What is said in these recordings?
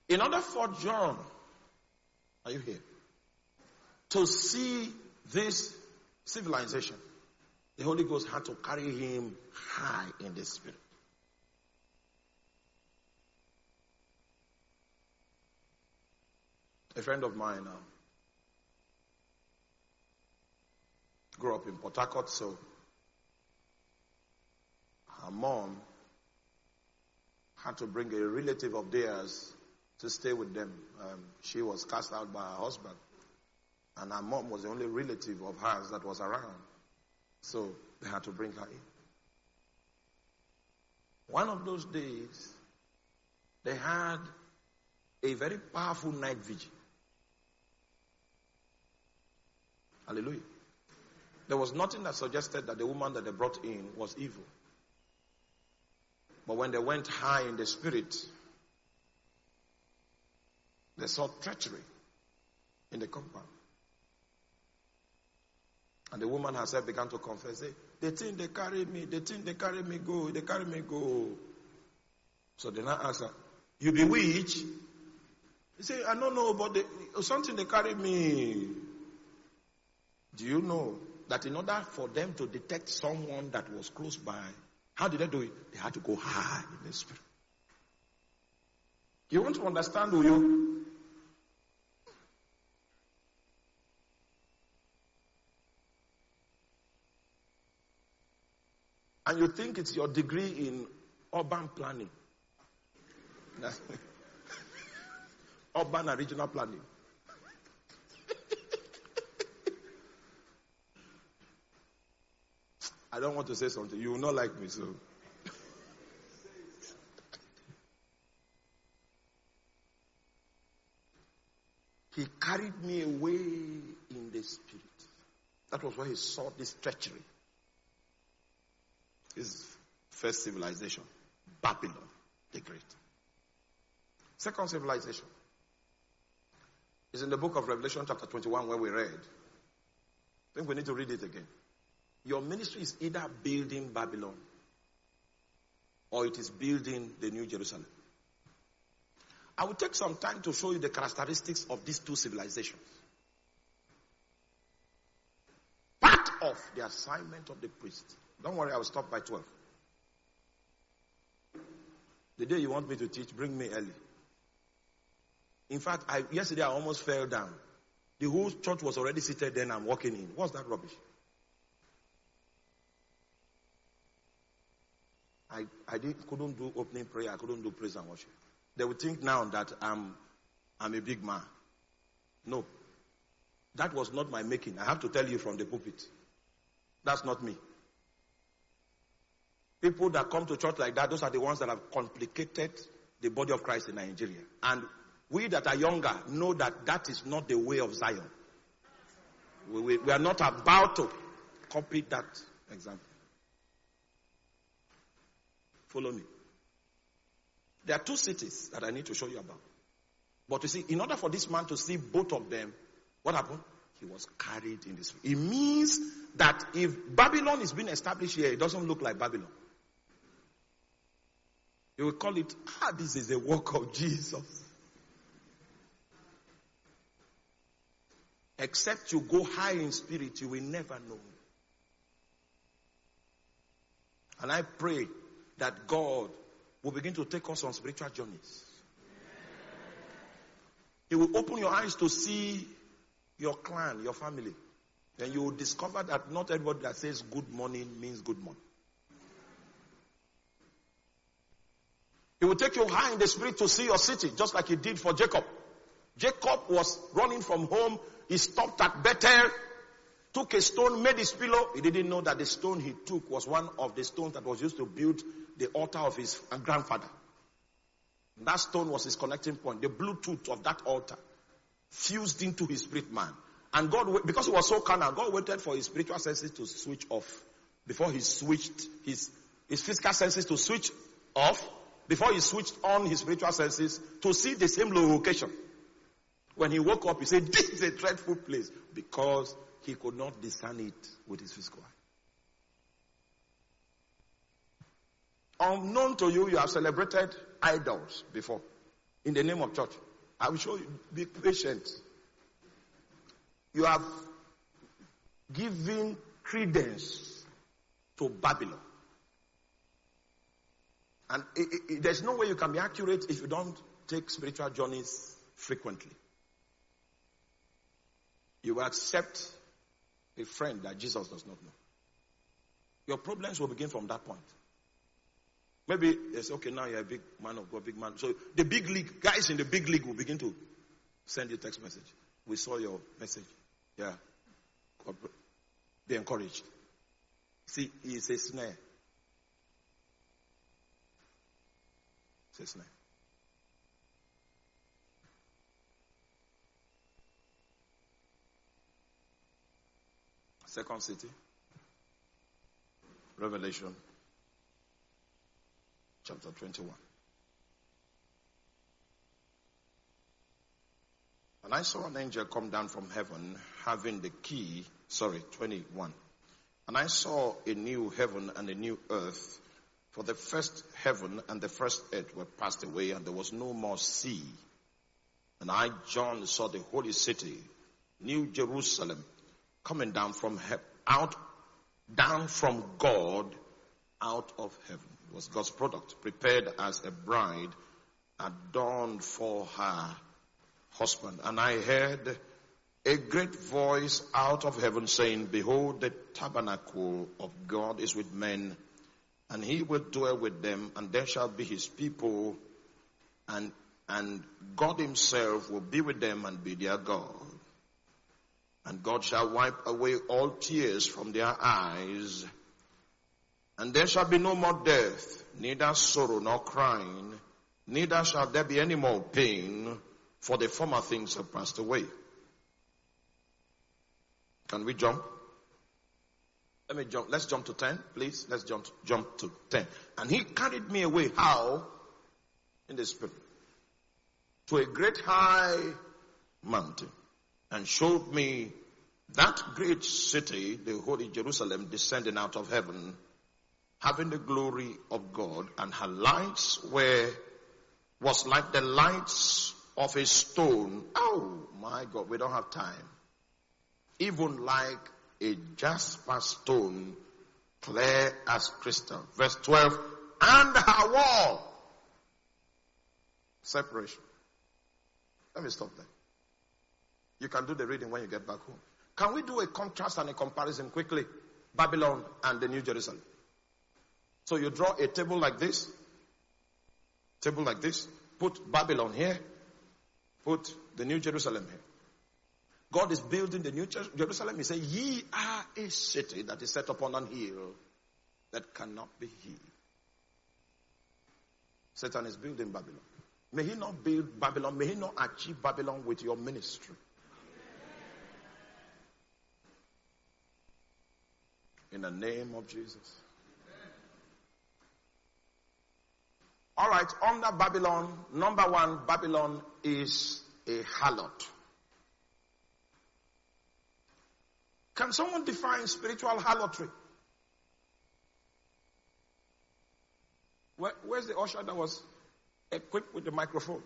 In order for John, are you here? To see this civilization, the Holy Ghost had to carry him high in the spirit. A friend of mine grew up in Port Harcourt, so her mom had to bring a relative of theirs to stay with them. She was cast out by her husband, and her mom was the only relative of hers that was around. So they had to bring her in. One of those days, they had a very powerful night vigil. Hallelujah. There was nothing that suggested that the woman that they brought in was evil. But when they went high in the spirit, they saw treachery in the compound. And the woman herself began to confess, they think they carry me, they think they carry me go, they carry me go. So they now ask her, you bewitched? He said, I don't know, but something they carry me. Do you know that in order for them to detect someone that was close by, how did they do it? They had to go high in the spirit. You want to understand, do you? And you think it's your degree in urban planning. Urban and regional planning. I don't want to say something. You will not like me, so. He carried me away in the spirit. That was where he saw this treachery. His first civilization, Babylon the Great. Second civilization is in the book of Revelation chapter 21 where we read. I think we need to read it again. Your ministry is either building Babylon or it is building the New Jerusalem. I will take some time to show you the characteristics of these two civilizations. Part of the assignment of the priest. Don't worry, I will stop by 12. The day you want me to teach, bring me early. In fact, yesterday I almost fell down. The whole church was already seated then, I'm walking in. What's that rubbish? I couldn't do opening prayer. I couldn't do praise and worship. They would think now that I'm a big man. No. That was not my making. I have to tell you from the pulpit. That's not me. People that come to church like that, those are the ones that have complicated the body of Christ in Nigeria. And we that are younger know that that is not the way of Zion. We are not about to copy that example. Follow me. There are two cities that I need to show you about. But you see, in order for this man to see both of them, what happened? He was carried in this. It means that if Babylon is being established here, it doesn't look like Babylon. You will call it, this is a work of Jesus. Except you go high in spirit, you will never know. And I pray that God will begin to take us on spiritual journeys. He will open your eyes to see your clan, your family. Then you will discover that not everybody that says good morning means good morning. He will take you high in the spirit to see your city, just like he did for Jacob. Jacob was running from home. He stopped at Bethel, took a stone, made his pillow. He didn't know that the stone he took was one of the stones that was used to build the altar of his grandfather. That stone was his connecting point. The Bluetooth of that altar fused into his spirit man. And God, because he was so carnal, God waited for his spiritual senses to switch off before he switched his physical senses to switch off before he switched on his spiritual senses to see the same location. When he woke up, he said, this is a dreadful place, because he could not discern it with his physical eye. Unknown to you, you have celebrated idols before. in the name of church. I will show you. Be patient. You have given credence to Babylon. And there's no way you can be accurate if you don't take spiritual journeys frequently. You will accept a friend that Jesus does not know. Your problems will begin from that point. Maybe they say, okay, now you're a big man of God, big man. So the big league, guys in the big league will begin to send you text message. We saw your message. Yeah. Be encouraged. See, it's a snare. It's a snare. Second city. Revelation. Chapter 21. And I saw an angel come down from heaven having the key, 21. And I saw a new heaven and a new earth, for the first heaven and the first earth were passed away, and there was no more sea. And I, John, saw the holy city, New Jerusalem, coming down from down from God out of heaven. It was God's product, prepared as a bride, adorned for her husband. And I heard a great voice out of heaven saying, behold, the tabernacle of God is with men, and he will dwell with them, and they shall be his people, and God himself will be with them and be their God. And God shall wipe away all tears from their eyes, and there shall be no more death, neither sorrow nor crying, neither shall there be any more pain, for the former things have passed away. Can we jump? Let me jump. Let's jump to 10, please. Let's jump to 10. And he carried me away. How? In the spirit. To a great high mountain. And showed me that great city, the holy Jerusalem, descending out of heaven, having the glory of God, and her lights was like the lights of a stone. Oh my God, we don't have time. Even like a jasper stone, clear as crystal. Verse 12, and her wall. Separation. Let me stop there. You can do the reading when you get back home. Can we do a contrast and a comparison quickly? Babylon and the New Jerusalem. So you draw a table like this. Put Babylon here. Put the New Jerusalem here. God is building the New Jerusalem. He said, ye are a city that is set upon an hill that cannot be hid. Satan is building Babylon. May he not build Babylon. May he not achieve Babylon with your ministry. In the name of Jesus. All right, under Babylon, number one, Babylon is a harlot. Can someone define spiritual harlotry? Where's the usher that was equipped with the microphone?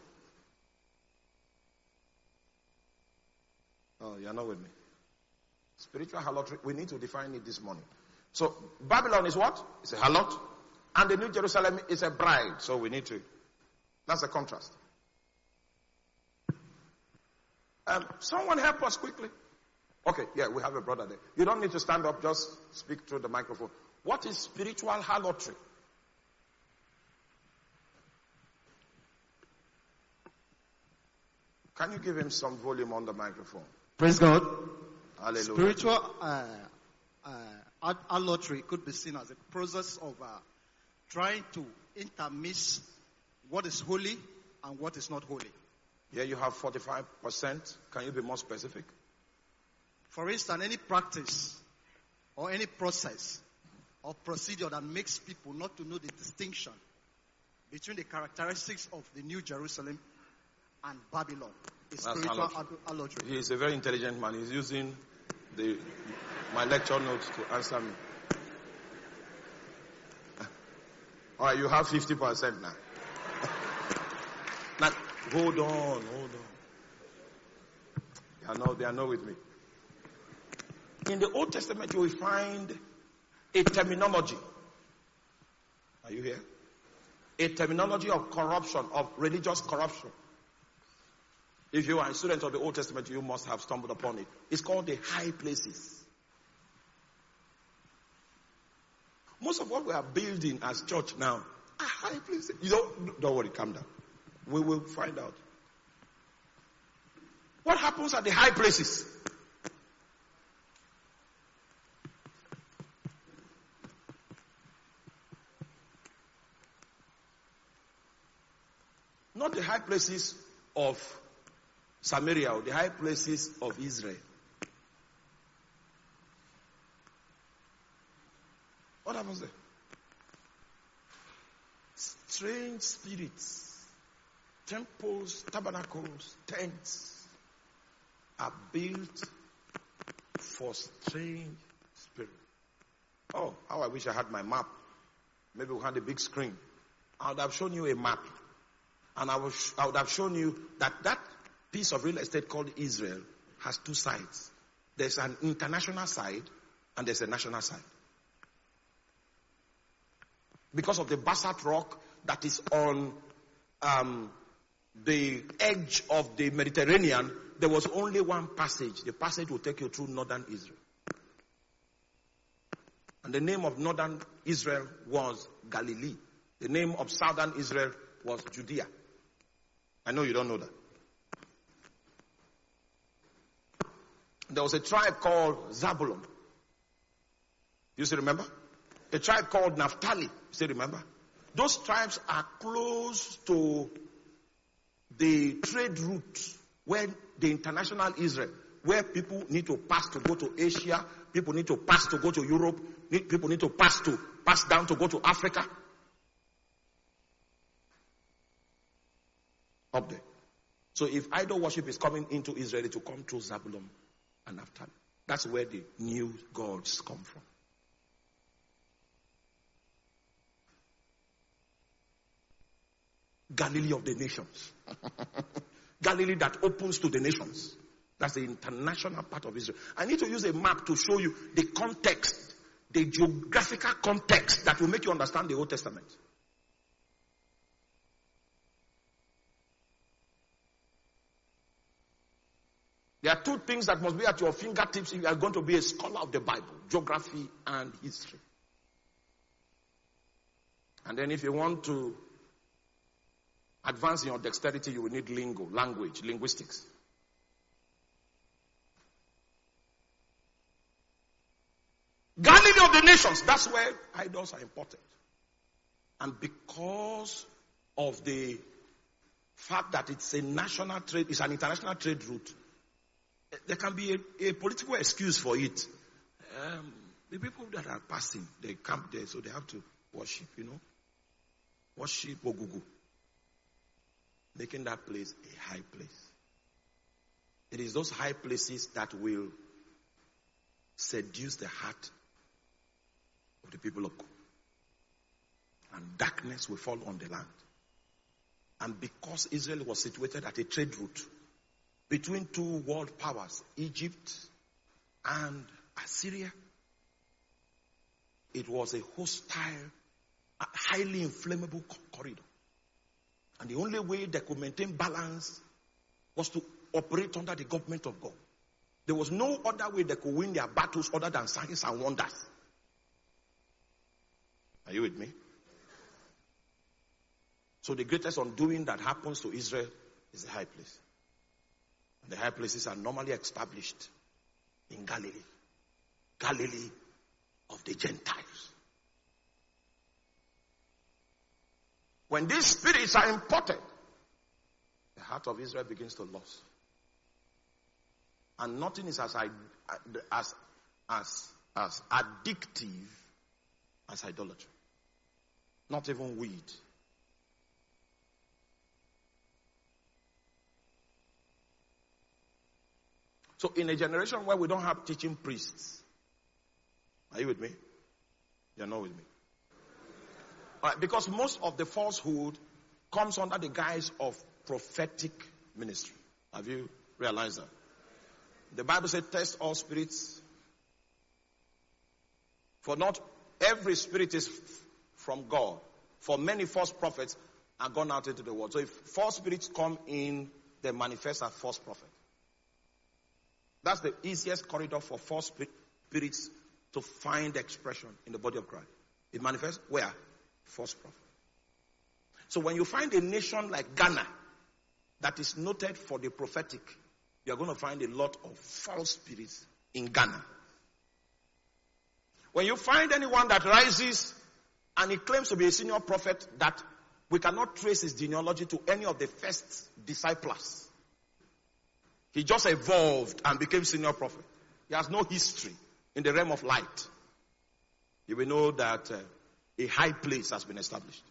Oh, you're not with me. Spiritual harlotry, we need to define it this morning. So, Babylon is what? It's a harlot. And the New Jerusalem is a bride. So we need to. That's a contrast. Someone help us quickly. Okay, yeah, we have a brother there. You don't need to stand up, just speak through the microphone. What is spiritual harlotry? Can you give him some volume on the microphone? Praise God. Hallelujah. Spiritual harlotry could be seen as a process of trying to intermix what is holy and what is not holy. Yeah, you have 45%. Can you be more specific? For instance, any practice or any process or procedure that makes people not to know the distinction between the characteristics of the New Jerusalem and Babylon is spiritual harlotry. He is a very intelligent man. He's using my lecture notes to answer me. All right, you have 50% now. Hold on. They are not with me. In the Old Testament, you will find a terminology. Are you here? A terminology of corruption, of religious corruption. If you are a student of the Old Testament, you must have stumbled upon it. It's called the high places. Most of what we are building as church now are high places. Don't worry, calm down. We will find out. What happens at the high places? Not the high places of Samaria or the high places of Israel. What happens there? Strange spirits, temples, tabernacles, tents are built for strange spirits. Oh, how I wish I had my map. Maybe we had a big screen. I would have shown you a map. And I would have shown you that piece of real estate called Israel has two sides. There's an international side and there's a national side. Because of the basalt rock that is on the edge of the Mediterranean, there was only one passage. The passage will take you through northern Israel. And the name of northern Israel was Galilee. The name of southern Israel was Judea. I know you don't know that. There was a tribe called Zabulon. You still remember? A tribe called Naphtali. You still remember? Those tribes are close to the trade route where the international Israel, where people need to pass to go to Asia, people need to pass to go to Europe, people need to pass down to go to Africa. Up there. So if idol worship is coming into Israel, it will come through Zabulon and Naphtali. That's where the new gods come from. Galilee of the nations. Galilee that opens to the nations. That's the international part of Israel. I need to use a map to show you the context, the geographical context that will make you understand the Old Testament. There are two things that must be at your fingertips if you are going to be a scholar of the Bible: geography and history. And then if you want to advance in your dexterity, you will need language, linguistics. Galilee of the nations, that's where idols are important. And because of the fact that it's a national trade, it's an international trade route, there can be a political excuse for it. The people that are passing, they camp there, so they have to worship, worship Ogugu, making that place a high place. It is those high places that will seduce the heart of the people of God. And darkness will fall on the land. And because Israel was situated at a trade route between two world powers, Egypt and Assyria, it was a hostile, highly inflammable corridor. And the only way they could maintain balance was to operate under the government of God. There was no other way they could win their battles other than signs and wonders. Are you with me? So the greatest undoing that happens to Israel is the high place. And the high places are normally established in Galilee. Galilee of the Gentiles. When these spirits are imported, the heart of Israel begins to lose. And nothing is as addictive as idolatry. Not even weed. So in a generation where we don't have teaching priests, are you with me? You're not with me. All right, because most of the falsehood comes under the guise of prophetic ministry. Have you realized that? The Bible says, test all spirits. For not every spirit is from God. For many false prophets are gone out into the world. So if false spirits come in, they manifest as false prophets. That's the easiest corridor for false spirits to find expression in the body of Christ. It manifests where? False prophet. So when you find a nation like Ghana that is noted for the prophetic, you're going to find a lot of false spirits in Ghana. When you find anyone that rises and he claims to be a senior prophet that we cannot trace his genealogy to any of the first disciples, he just evolved and became senior prophet. He has no history in the realm of light. You will know that a high place has been established.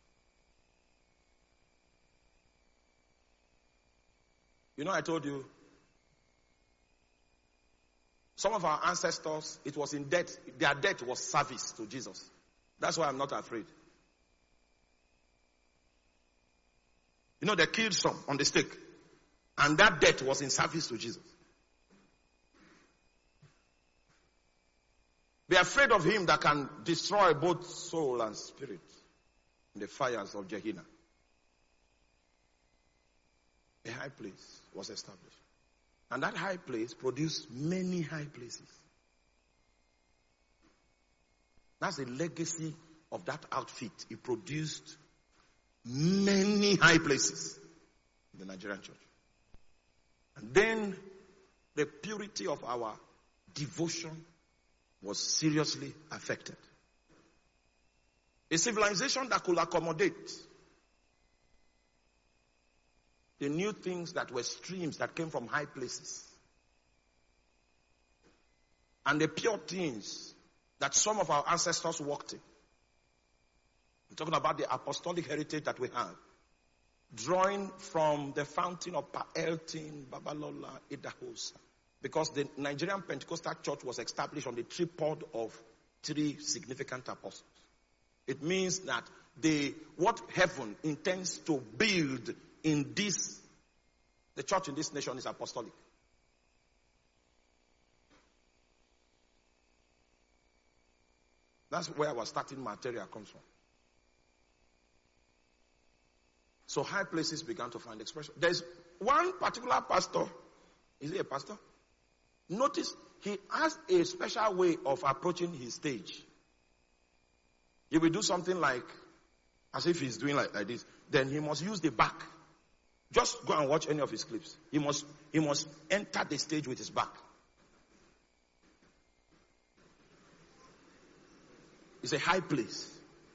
You know, I told you, some of our ancestors, it was in debt. Their debt was service to Jesus. That's why I'm not afraid. You know, they killed some on the stake. And that debt was in service to Jesus. Be afraid of him that can destroy both soul and spirit in the fires of Gehenna. A high place was established. And that high place produced many high places. That's the legacy of that outfit. It produced many high places in the Nigerian church. And then the purity of our devotion was seriously affected. A civilization that could accommodate the new things that were streams that came from high places. And the pure things that some of our ancestors walked in. I'm talking about the apostolic heritage that we have. Drawing from the fountain of Paeltin, Babalola, Idahosa. Because the Nigerian Pentecostal church was established on the tripod of 3 significant apostles. It means that what heaven intends to build in this, the church in this nation is apostolic. That's where our starting material comes from. So high places began to find expression. There's one particular pastor. Is he a pastor? Notice he has a special way of approaching his stage. He will do something like, as if he's doing like this. Then he must use the back. Just go and watch any of his clips. He must enter the stage with his back. It's a high place.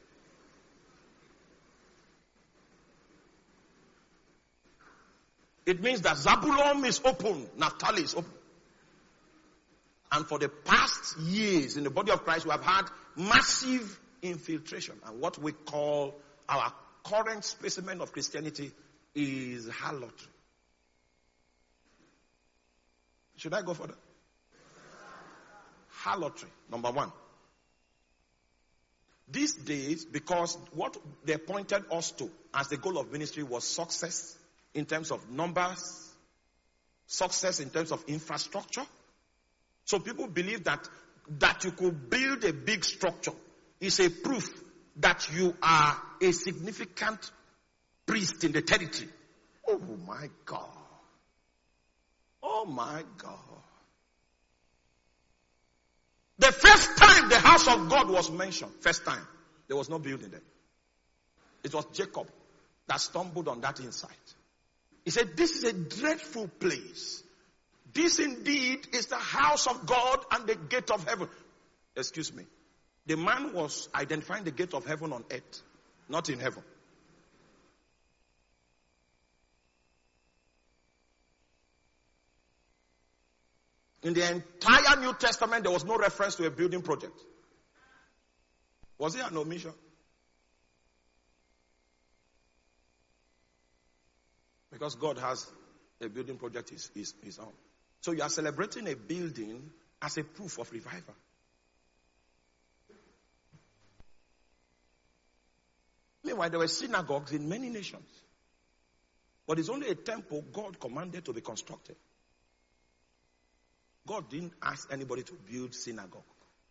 It means that Zabulon is open, Naphtali is open. And for the past years in the body of Christ, we have had massive infiltration. And what we call our current specimen of Christianity is harlotry. Should I go further? Harlotry, number 1. These days, because what they pointed us to as the goal of ministry was success in terms of numbers, success in terms of infrastructure. So people believe that you could build a big structure is a proof that you are a significant priest in the territory. Oh my God. Oh my God. The first time the house of God was mentioned, first time, there was no building there. It was Jacob that stumbled on that insight. He said, this is a dreadful place. This indeed is the house of God and the gate of heaven. Excuse me. The man was identifying the gate of heaven on earth, not in heaven. In the entire New Testament, there was no reference to a building project. Was it an omission? Because God has a building project his own. So you are celebrating a building as a proof of revival. Meanwhile, there were synagogues in many nations. But it's only a temple God commanded to be constructed. God didn't ask anybody to build synagogue.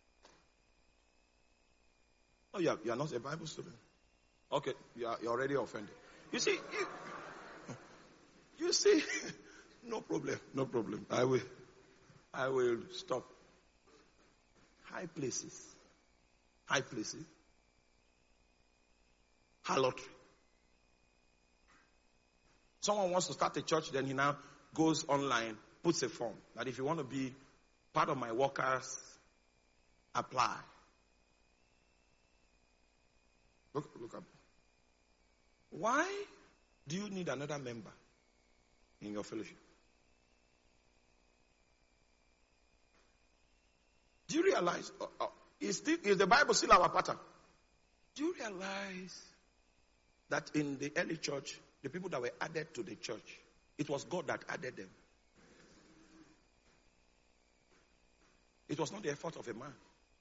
No, you are not a Bible student. Okay, you're already offended. You see, no problem. I will stop. High places. Harlotry. Someone wants to start a church, then he now goes online, puts a form that if you want to be part of my workers, apply. Look up. Why do you need another member in your fellowship? Do you realize, is the Bible still our pattern? Do you realize that in the early church, the people that were added to the church, it was God that added them? It was not the effort of a man.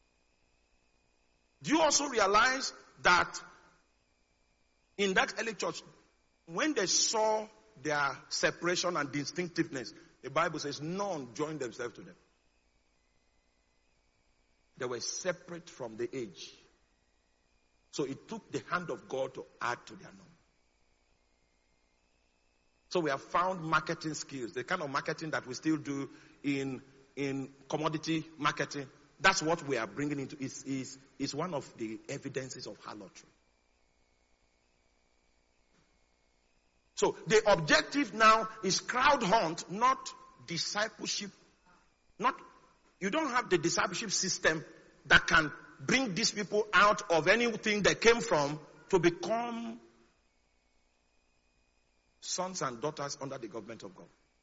Do you also realize that in that early church, when they saw their separation and distinctiveness, the Bible says none joined themselves to them. They were separate from the age. So it took the hand of God to add to their number. So we have found marketing skills, the kind of marketing that we still do in commodity marketing. That's what we are bringing into is one of the evidences of harlotry. So the objective now is crowd hunt, not discipleship. You don't have the discipleship system that can bring these people out of anything they came from to become sons and daughters under the government of God.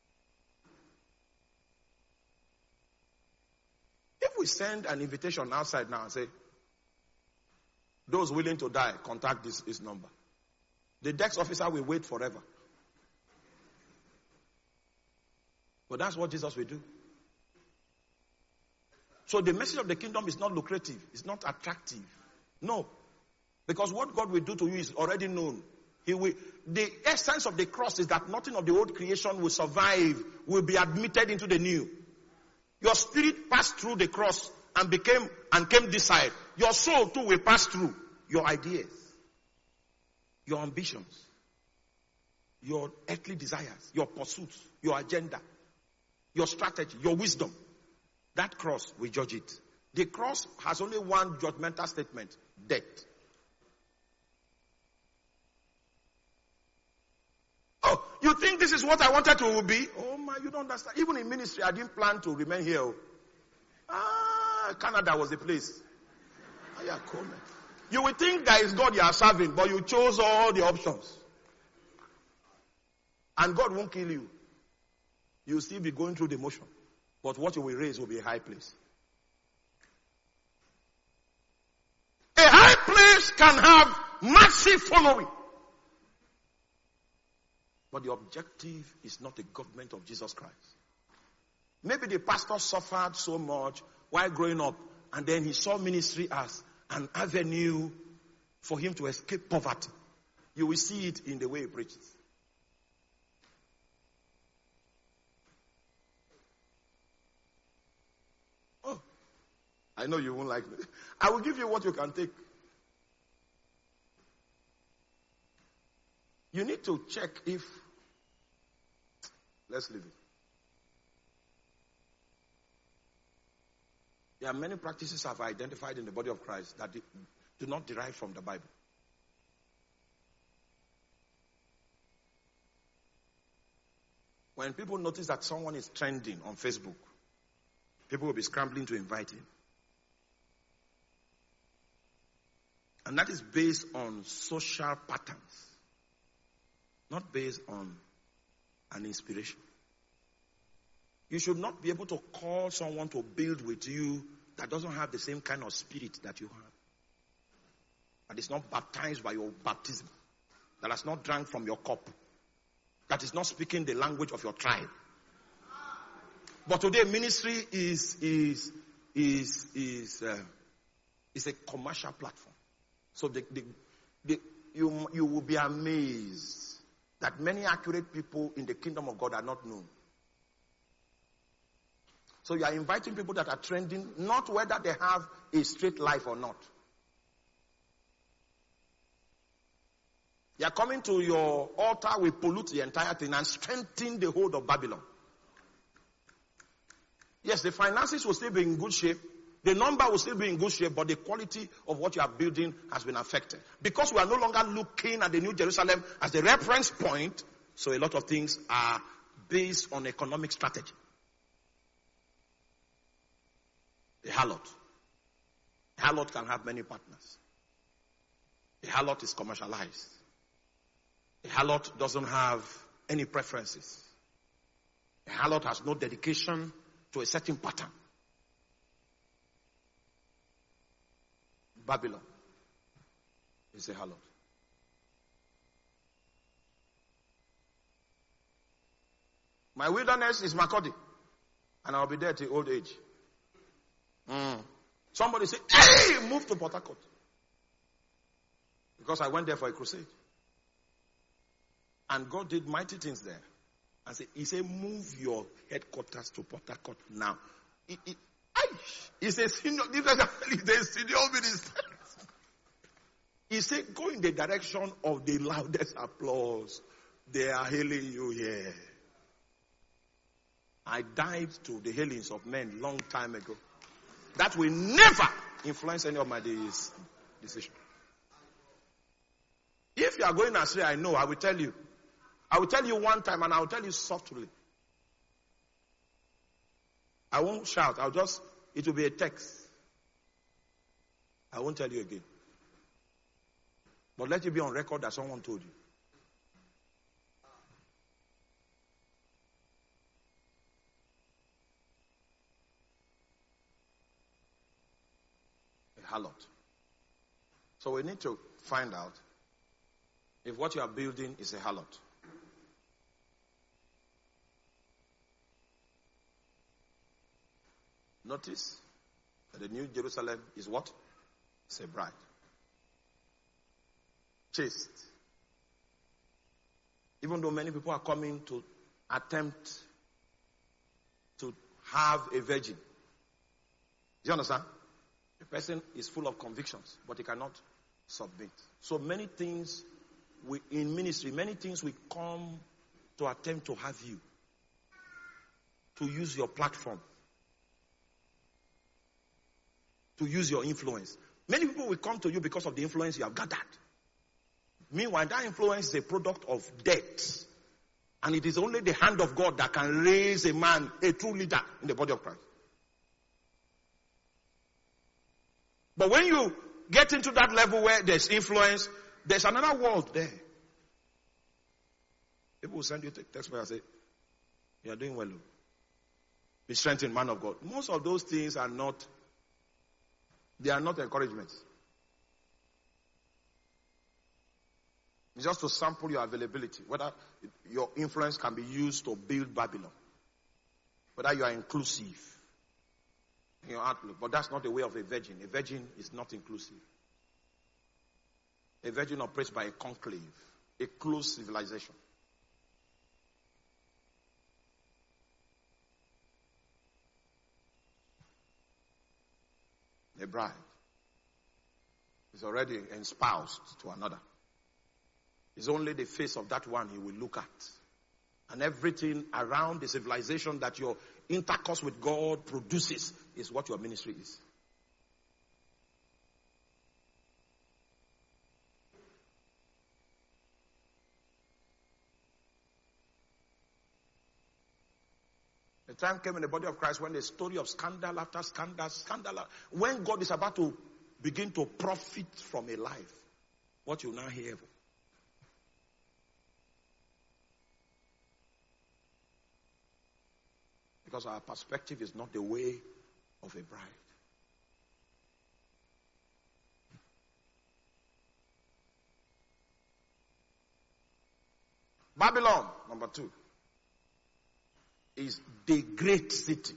If we send an invitation outside now and say, those willing to die, contact this number. The desk officer will wait forever. But that's what Jesus will do. So the message of the kingdom is not lucrative. It's not attractive. No. Because what God will do to you is already known. The essence of the cross is that nothing of the old creation will survive, will be admitted into the new. Your spirit passed through the cross and came this side. Your soul too will pass through. Your ideas, your ambitions, your earthly desires, your pursuits, your agenda, your strategy, your wisdom. That cross will judge it. The cross has only one judgmental statement: death. Oh, you think this is what I wanted to be? Oh my, you don't understand. Even in ministry, I didn't plan to remain here. Canada was the place. You will think that is God you are serving, but you chose all the options. And God won't kill you. You'll still be going through the motion. But what you will raise will be a high place. A high place can have massive following. But the objective is not the government of Jesus Christ. Maybe the pastor suffered so much while growing up, and then he saw ministry as an avenue for him to escape poverty. You will see it in the way he preaches. Oh, I know you won't like it. I will give you what you can take. You need to check if... Let's leave it. There are many practices I've identified in the body of Christ that do not derive from the Bible. When people notice that someone is trending on Facebook, people will be scrambling to invite him. And that is based on social patterns, not based on an inspiration. You should not be able to call someone to build with you that doesn't have the same kind of spirit that you have. That is not baptized by your baptism. That has not drank from your cup. That is not speaking the language of your tribe. But today ministry is a commercial platform. So you will be amazed that many accurate people in the kingdom of God are not known. So you are inviting people that are trending, not whether they have a straight life or not. You are coming to your altar, we pollute the entire thing and strengthen the hold of Babylon. Yes, the finances will still be in good shape. The number will still be in good shape, but the quality of what you are building has been affected. Because we are no longer looking at the New Jerusalem as the reference point, so a lot of things are based on economic strategy. A harlot. A harlot can have many partners. A harlot is commercialized. A harlot doesn't have any preferences. A harlot has no dedication to a certain pattern. Babylon is a harlot. My wilderness is Makurdi, and I'll be there till old age. Somebody say, hey, move to Port Harcourt. Because I went there for a crusade. And God did mighty things there. And he said, move your headquarters to Port Harcourt now. He's a senior minister. He said, go in the direction of the loudest applause. They are hailing you here. I dived to the hailings of men long time ago. That will never influence any of my decision. If you are going astray, I know, I will tell you. I will tell you one time and I will tell you softly. I won't shout. It will be a text. I won't tell you again. But let it be on record that someone told you. A harlot. So we need to find out if what you are building is a harlot. Notice that the New Jerusalem is what? It's a bride. Chaste. Even though many people are coming to attempt to have a virgin. Do you understand? The person is full of convictions, but he cannot submit. So many things in ministry, many things we come to attempt to have you. To use your platform. To use your influence. Many people will come to you because of the influence you have gathered. Meanwhile, that influence is a product of debt. And it is only the hand of God that can raise a man, a true leader in the body of Christ. But when you get into that level where there's influence, there's another world there. People will send you a text and say, you are doing well. Be strengthened, man of God. Most of those things are not encouragements. It's just to sample your availability. Whether your influence can be used to build Babylon. Whether you are inclusive in your outlook. But that's not the way of a virgin. A virgin is not inclusive. A virgin operates by a conclave. A closed civilization. A bride is already espoused to another. It's only the face of that one he will look at. And everything around the civilization that your intercourse with God produces is what your ministry is. The time came in the body of Christ when the story of scandal after scandal, when God is about to begin to profit from a life, what you now hear. Because our perspective is not the way of a bride. Babylon, number 2, is the great city.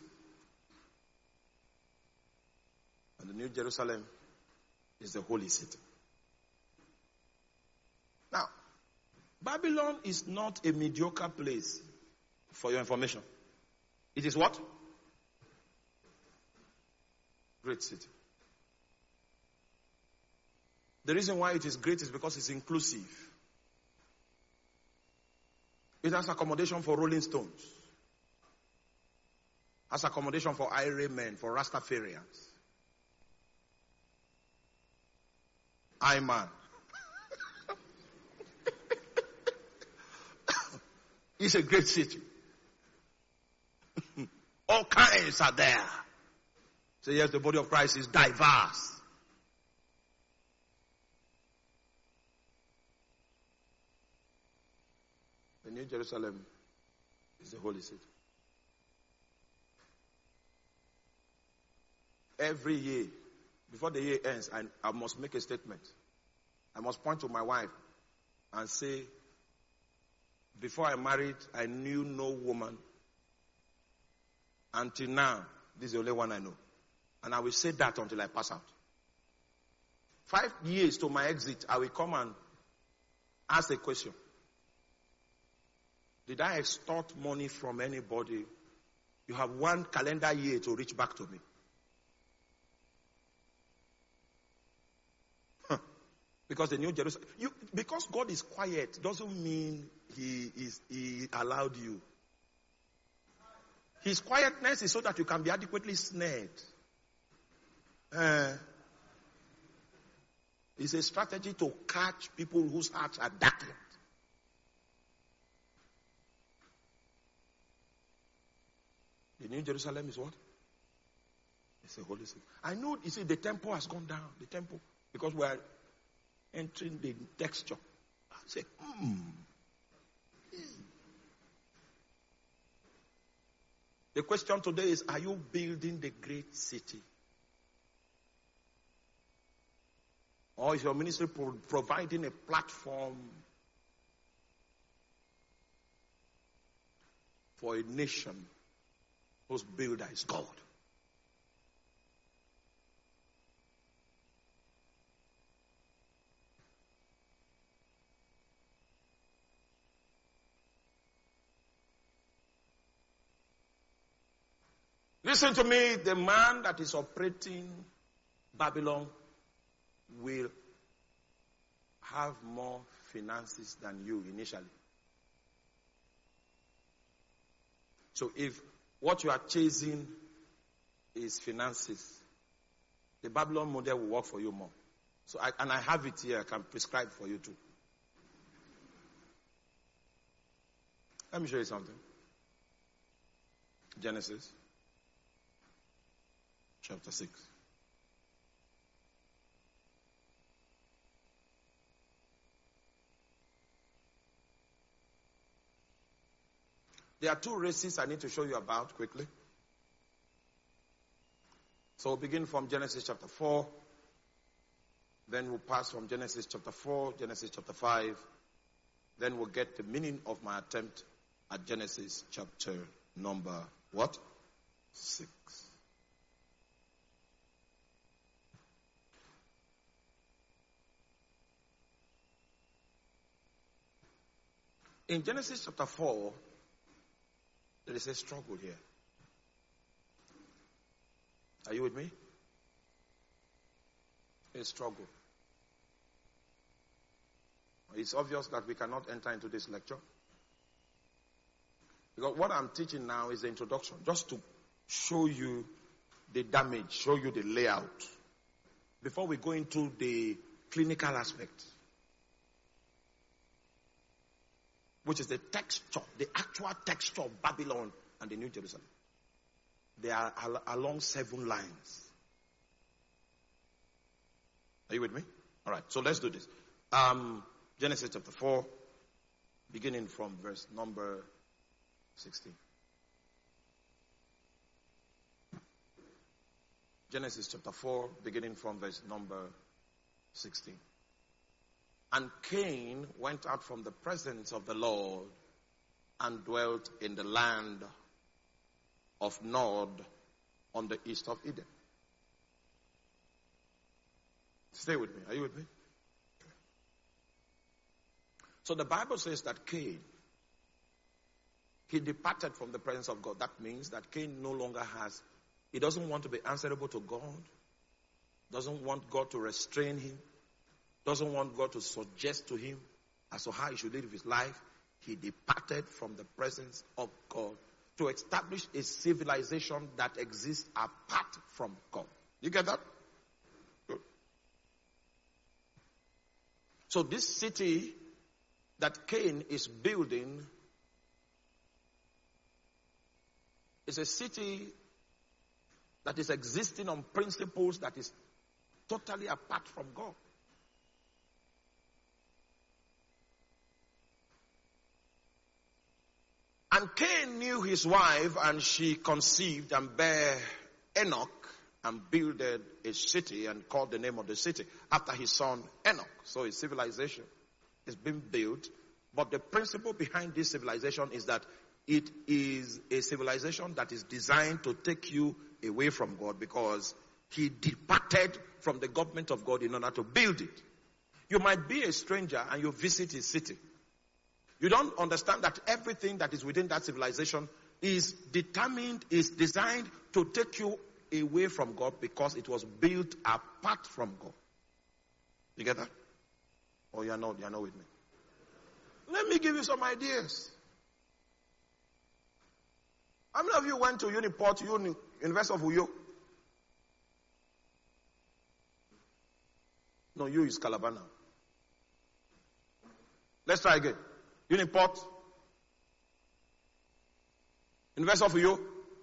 And the New Jerusalem is the holy city. Now, Babylon is not a mediocre place, for your information. It is what? Great city. The reason why it is great is because it's inclusive. It has accommodation for Rolling Stones. Has accommodation for IRA men, for Rastafarians. Iman. It's a great city. All kinds are there. So yes, the body of Christ is diverse. The New Jerusalem is the holy city. Every year, before the year ends, I must make a statement. I must point to my wife and say, before I married, I knew no woman. Until now, this is the only one I know. And I will say that until I pass out. 5 years to my exit, I will come and ask a question. Did I extort money from anybody? You have 1 calendar year to reach back to me. Because the New Jerusalem, because God is quiet doesn't mean he allowed you. His quietness is so that you can be adequately snared. It's a strategy to catch people whose hearts are darkened. The New Jerusalem is what? It's a holy city. I know, you see, the temple has gone down. The temple, because we are entering the texture. I say, The question today is, are you building the great city? Or is your ministry providing a platform for a nation whose builder is God? Listen to me, the man that is operating Babylon will have more finances than you initially. So if what you are chasing is finances, the Babylon model will work for you more. So I have it here, I can prescribe for you too. Let me show you something. Genesis chapter 6. There are 2 races I need to show you about quickly. So we'll begin from Genesis chapter 4. Then we'll pass from Genesis chapter 4, Genesis chapter 5. Then we'll get the meaning of my attempt at Genesis chapter number what? 6. In Genesis chapter 4, there is a struggle here. Are you with me? A struggle. It's obvious that we cannot enter into this lecture. Because what I'm teaching now is the introduction, just to show you the damage, show you the layout, before we go into the clinical aspect, which is the texture, the actual texture of Babylon and the New Jerusalem. They are along 7 lines. Are you with me? All right, so let's do this. Genesis chapter 4, beginning from verse number 16. Genesis chapter 4, beginning from verse number 16. And Cain went out from the presence of the Lord and dwelt in the land of Nod on the east of Eden. Stay with me. Are you with me? Okay. So the Bible says that Cain, he departed from the presence of God. That means that Cain no longer he doesn't want to be answerable to God, doesn't want God to restrain him, doesn't want God to suggest to him as to how he should live his life. He departed from the presence of God to establish a civilization that exists apart from God. You get that? Good. So this city that Cain is building is a city that is existing on principles that is totally apart from God. And Cain knew his wife, and she conceived and bare Enoch, and builded a city and called the name of the city after his son Enoch. So a civilization is being built, but the principle behind this civilization is that it is a civilization that is designed to take you away from God, because he departed from the government of God in order to build it. You might be a stranger and you visit his city. You don't understand that everything that is within that civilization is designed to take you away from God, because it was built apart from God. You get that? Or you're not with me? Let me give you some ideas. How many of you went to Uniport, University of Uyo? No, you is Calabar now. Let's try again. Uniport, University of Uyo.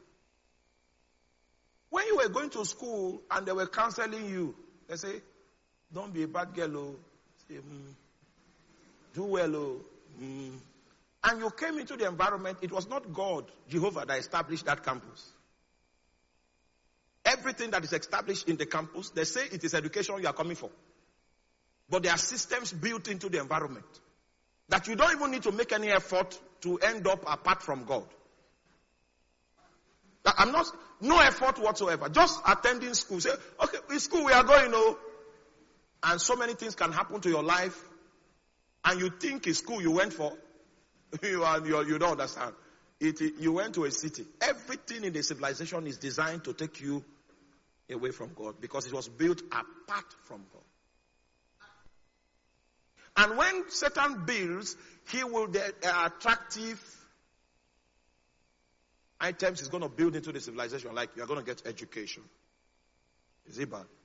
When you were going to school and they were counseling you, they say, don't be a bad girl, oh. Say, do well, oh. And you came into the environment, it was not God, Jehovah, that established that campus. Everything that is established in the campus, they say it is education you are coming for. But there are systems built into the environment that you don't even need to make any effort to end up apart from God. No effort whatsoever. Just attending school. Say, okay, in school we are going, oh. And so many things can happen to your life. And you think it's school you went for. You don't understand. You went to a city. Everything in the civilization is designed to take you away from God, because it was built apart from God. And when Satan builds, he will, the attractive items he's going to build into the civilization, like you're going to get education. Is it bad?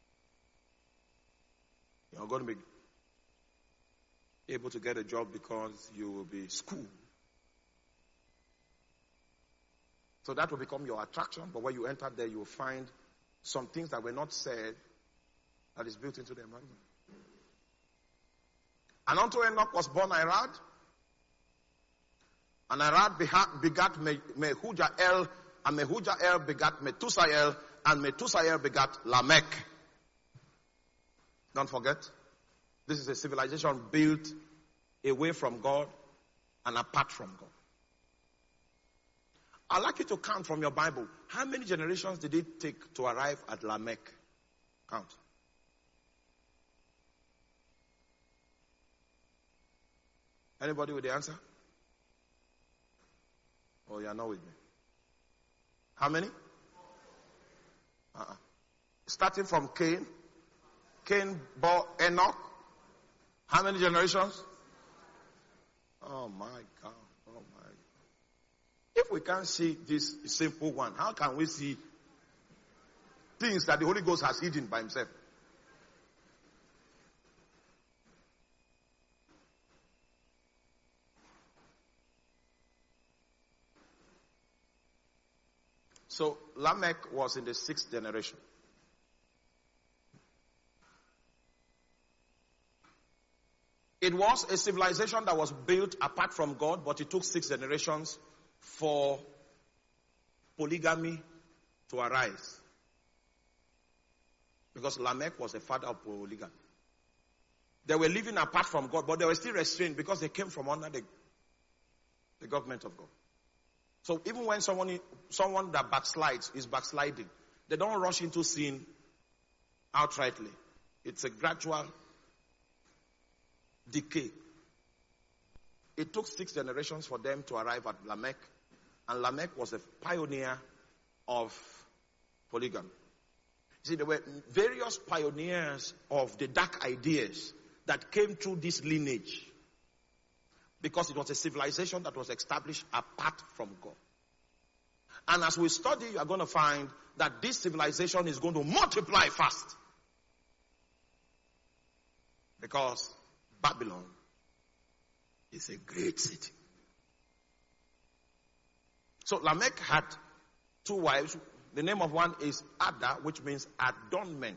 You're going to be able to get a job because you will be schooled. So that will become your attraction, but when you enter there, you will find some things that were not said that is built into the environment. And unto Enoch was born Irad. And Irad begat Mehujael, and Mehujael begat Methusael, and Methusael begat Lamech. Don't forget, this is a civilization built away from God and apart from God. I'd like you to count from your Bible. How many generations did it take to arrive at Lamech? Count. Anybody with the answer? Oh, you are not with me. How many? Starting from Cain. Cain bore Enoch. How many generations? Oh my God. Oh my. If we can't see this simple one, how can we see things that the Holy Ghost has hidden by himself? So Lamech was in the 6th generation. It was a civilization that was built apart from God, but it took 6 generations for polygamy to arise. Because Lamech was the father of polygamy. They were living apart from God, but they were still restrained because they came from under the government of God. So even when someone that backslides is backsliding, they don't rush into sin outrightly. It's a gradual decay It took 6 generations for them to arrive at Lamech. And Lamech was a pioneer of polygamy. See, there were various pioneers of the dark ideas that came through this lineage. Because it was a civilization that was established apart from God. And as we study, you are going to find that this civilization is going to multiply fast. Because Babylon is a great city. So Lamech had 2 wives. The name of one is Ada, which means adornment.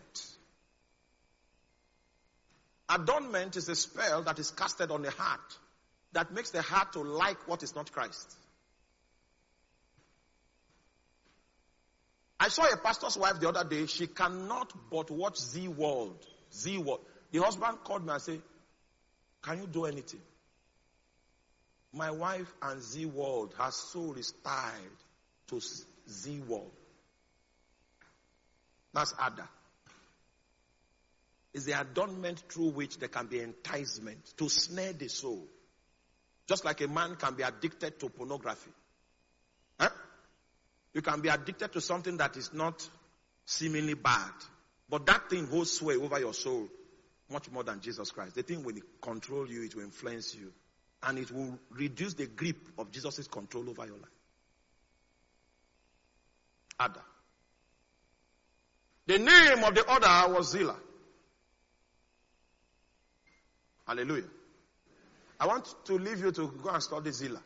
Adornment is a spell that is casted on the heart that makes the heart to like what is not Christ. I saw a pastor's wife the other day. She cannot but watch Z World. Z World. The husband called me and said, "Can you do anything?" My wife and Z World, her soul is tied to Z World. That's Ada. It's the adornment through which there can be enticement to snare the soul. Just like a man can be addicted to pornography. Huh? You can be addicted to something that is not seemingly bad. But that thing holds sway over your soul much more than Jesus Christ. The thing will control you, it will influence you. And it will reduce the grip of Jesus' control over your life. Ada. The name of the other was Zillah. Hallelujah. I want to leave you to go and study Zillah.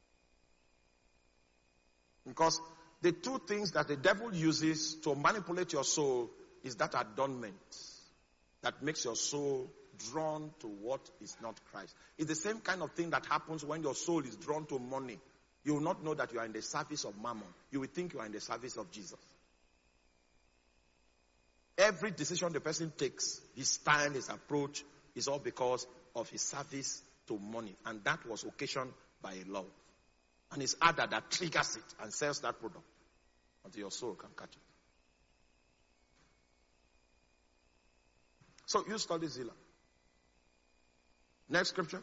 Because the 2 things that the devil uses to manipulate your soul is that adornment that makes your soul drawn to what is not Christ. It's the same kind of thing that happens when your soul is drawn to money. You will not know that you are in the service of Mammon. You will think you are in the service of Jesus. Every decision the person takes, his style, his approach, is all because of his service to money. And that was occasioned by a love. And it's Ada that triggers it and sells that product until your soul can catch it. So you study Zillah. Next scripture.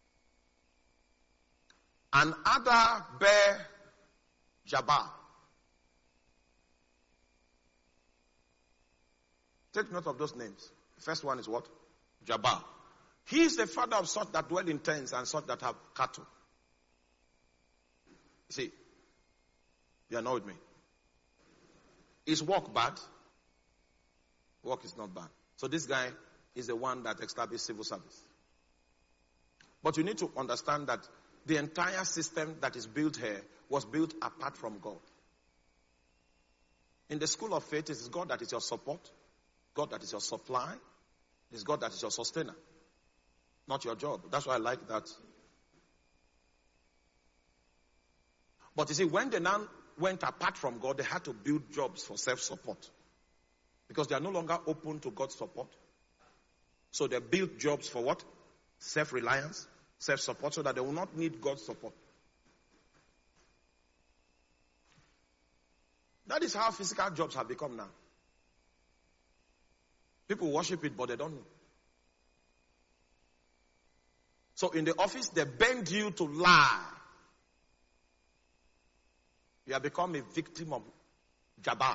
And Ada bare Jabal. Take note of those names. The first one is what? Jabal. He is the father of such that dwell in tents and such that have cattle. You see, you are not with me. Is work bad? Work is not bad. So this guy is the one that established civil service. But you need to understand that the entire system that is built here was built apart from God. In the school of faith, it is God that is your support, God that is your supply, it is God that is your sustainer, not your job. That's why I like that. But you see, when they now went apart from God, they had to build jobs for self-support. Because they are no longer open to God's support. So they built jobs for what? Self-reliance, self-support, so that they will not need God's support. That is how physical jobs have become now. People worship it, but they don't know. So in the office, they bend you to lie. You have become a victim of Jabal.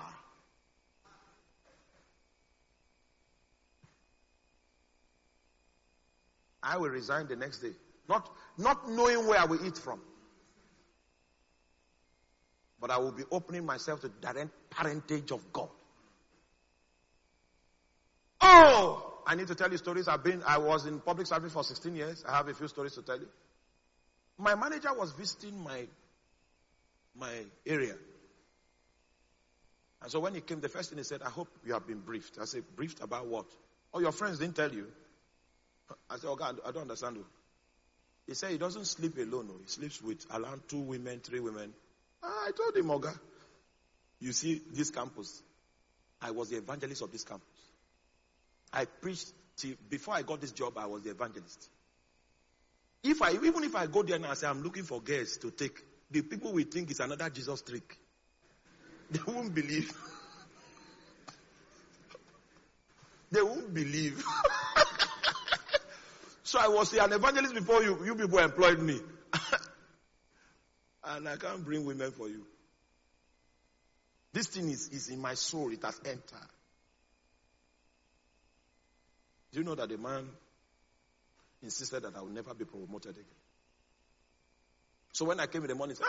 I will resign the next day. Not knowing where I will eat from. But I will be opening myself to the direct parentage of God. Oh! I need to tell you stories. I was in public service for 16 years. I have a few stories to tell you. My manager was visiting my area. And so when he came, the first thing he said, I hope you have been briefed. I said, briefed about what? Oh, your friends didn't tell you? I said, oh God, I don't understand. He said he doesn't sleep alone. He sleeps with around 2 women, 3 women. I told him, Oga, you see this campus. I was the evangelist of this campus. I preached before I got this job, I was the evangelist. Even if I go there now and say I'm looking for girls to take, the people will think it's another Jesus trick. They won't believe. They won't believe. So I was an evangelist before you people employed me. And I can't bring women for you. This thing is in my soul. It has entered. Do you know that the man insisted that I would never be promoted again? So when I came in the morning,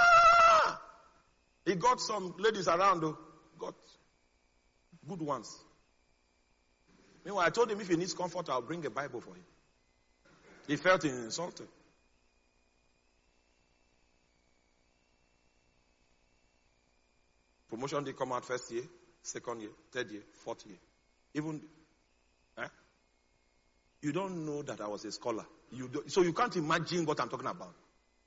he got some ladies around, though. Got good ones. Meanwhile, I told him if he needs comfort, I'll bring a Bible for him. He felt insulted. Promotion did come out first year, second year, third year, fourth year. Even, you don't know that I was a scholar. So you can't imagine what I'm talking about.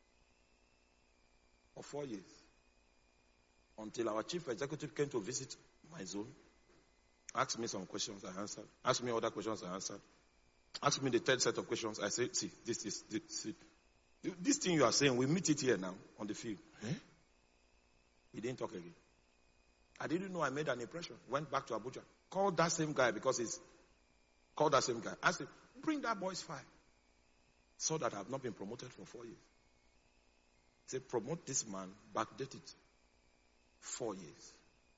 For 4 years. Until our chief executive came to visit my zone. Asked me some questions, I answered. Asked me other questions, I answered. Asked me the third set of questions. I said, see, this thing you are saying, we meet it here now on the field. He didn't talk again. I didn't know I made an impression. Went back to Abuja. Called that same guy because he's called that same guy. Asked him, bring that boy's file. So that I have not been promoted for 4 years. Say, promote this man, backdate it. 4 years.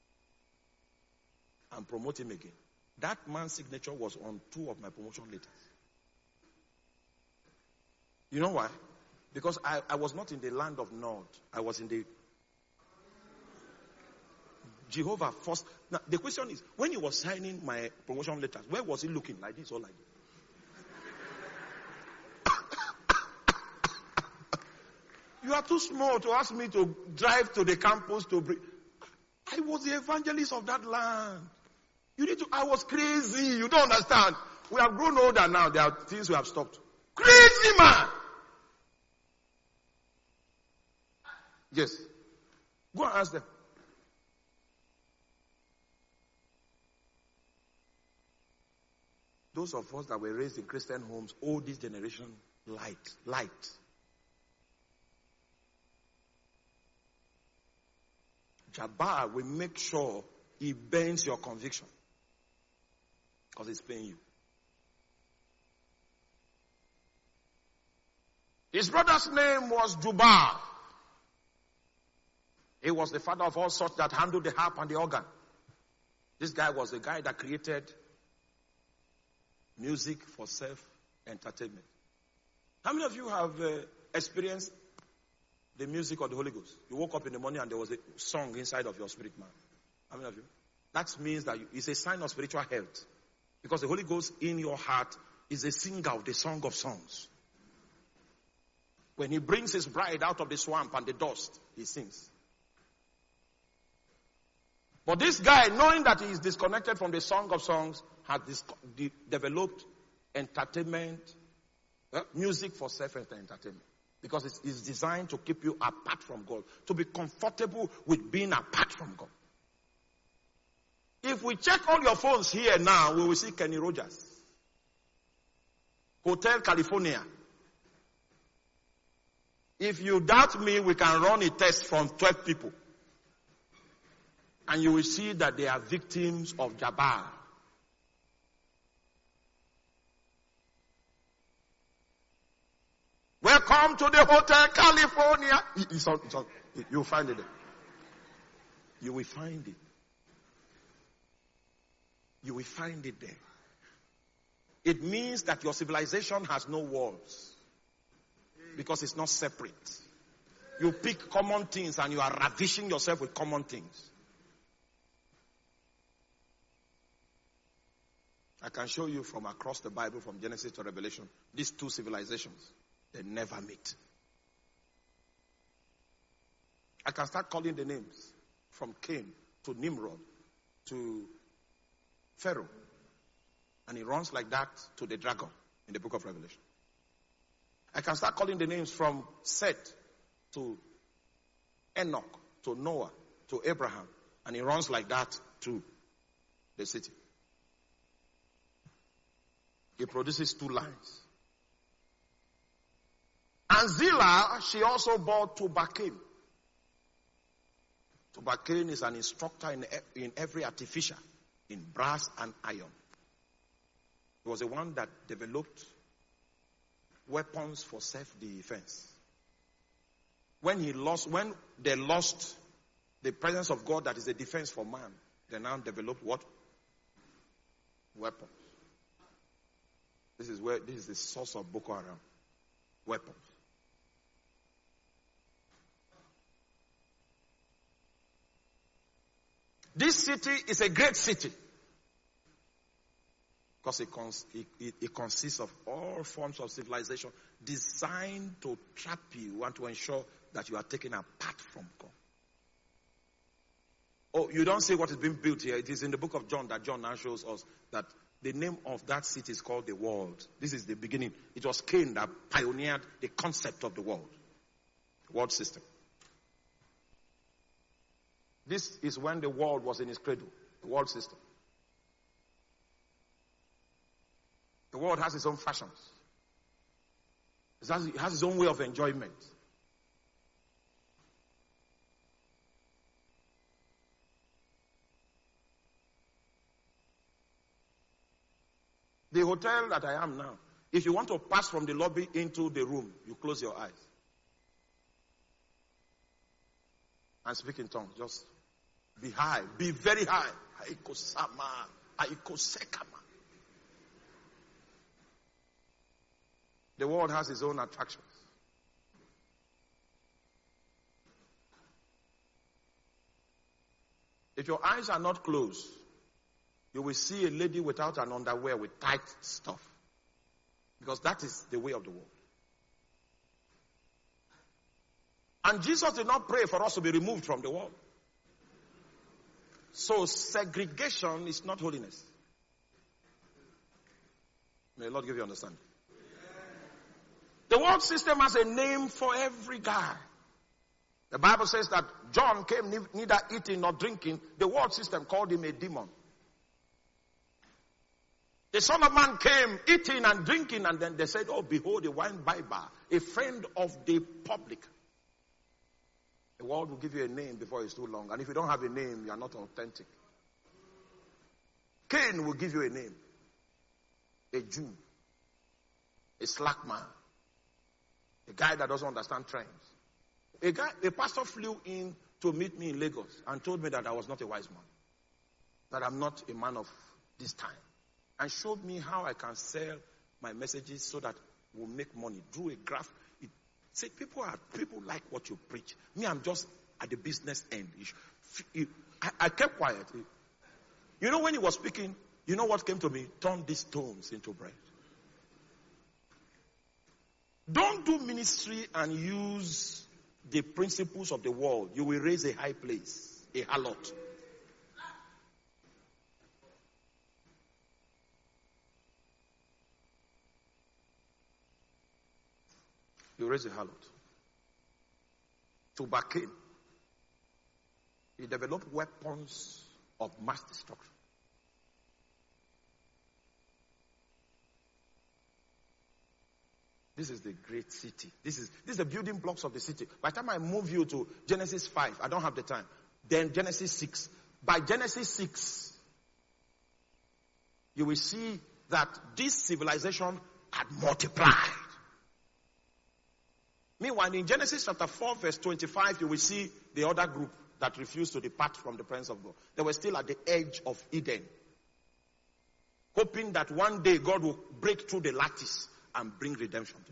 And promote him again. That man's signature was on 2 of my promotion letters. You know why? Because I was not in the land of Nod. I was in the Jehovah first. Now, the question is, when he was signing my promotion letters, where was he looking? Like this or like this? You are too small to ask me to drive to the campus to bring. I was the evangelist of that land. I was crazy. You don't understand. We have grown older now. There are things we have stopped. Crazy man. Yes. Go and ask them. Those of us that were raised in Christian homes owe this generation light. Jabbar will make sure he bends your conviction. Because he's paying you. His brother's name was Jubal. He was the father of all sorts that handled the harp and the organ. This guy was the guy that created music for self-entertainment. How many of you have experienced the music of the Holy Ghost? You woke up in the morning and there was a song inside of your spirit man. How many of you? That means that it's a sign of spiritual health. Because the Holy Ghost in your heart is a singer of the song of songs. When he brings his bride out of the swamp and the dust, he sings. But this guy, knowing that he is disconnected from the song of songs, has developed entertainment, music for self-entertainment. Because it's designed to keep you apart from God. To be comfortable with being apart from God. If we check all your phones here now, we will see Kenny Rogers. Hotel California. If you doubt me, we can run a test from 12 people. And you will see that they are victims of Jabbar. Welcome to the Hotel California. You'll find it there. You will find it. You will find it there. It means that your civilization has no walls. Because it's not separate. You pick common things and you are ravishing yourself with common things. I can show you from across the Bible, from Genesis to Revelation, these two civilizations, they never meet. I can start calling the names from Cain to Nimrod to Pharaoh. And he runs like that to the dragon in the book of Revelation. I can start calling the names from Seth to Enoch to Noah to Abraham. And he runs like that to the city. He produces 2 lines. And Zillah, she also bore Tubal-Cain. Tubal-Cain is an instructor in every artificer, in brass and iron. He was the one that developed weapons for self-defense. When they lost the presence of God that is a defense for man, they now developed what? Weapons. This is the source of Boko Haram. Weapons. This city is a great city because it consists of all forms of civilization designed to trap you and to ensure that you are taken apart from God. Oh, you don't see what is being built here. It is in the book of John that John now shows us that the name of that city is called the world. This is the beginning. It was Cain that pioneered the concept of the world system. This is when the world was in its cradle, the world system. The world has its own fashions. It has its own way of enjoyment. The hotel that I am now, if you want to pass from the lobby into the room, you close your eyes. And speak in tongues. Just be high. Be very high. The world has its own attractions. If your eyes are not closed, you will see a lady without an underwear with tight stuff. Because that is the way of the world. And Jesus did not pray for us to be removed from the world. So segregation is not holiness. May the Lord give you understanding. The world system has a name for every guy. The Bible says that John came neither eating nor drinking. The world system called him a demon. The Son of Man came eating and drinking, and then they said, oh, behold, a wine bibber, a friend of the public. The world will give you a name before it's too long. And if you don't have a name, you are not authentic. Cain will give you a name. A Jew. A slack man. A guy that doesn't understand trends. A pastor flew in to meet me in Lagos and told me that I was not a wise man. That I'm not a man of this time. And showed me how I can sell my messages so that we'll make money. Drew a graph. Say people like what you preach. Me, I'm just at the business end. I kept quiet. You know, when he was speaking, you know what came to me? Turn these stones into bread. Don't do ministry and use the principles of the world. You will raise a high place, a harlot. You raise a harlot. Tubal-Cain. He developed weapons of mass destruction. This is the great city. This is the building blocks of the city. By the time I move you to Genesis 5, I don't have the time. Then Genesis 6. By Genesis 6, you will see that this civilization had multiplied. Meanwhile, in Genesis chapter 4, verse 25, you will see the other group that refused to depart from the presence of God. They were still at the edge of Eden, hoping that one day God will break through the lattice and bring redemption to them.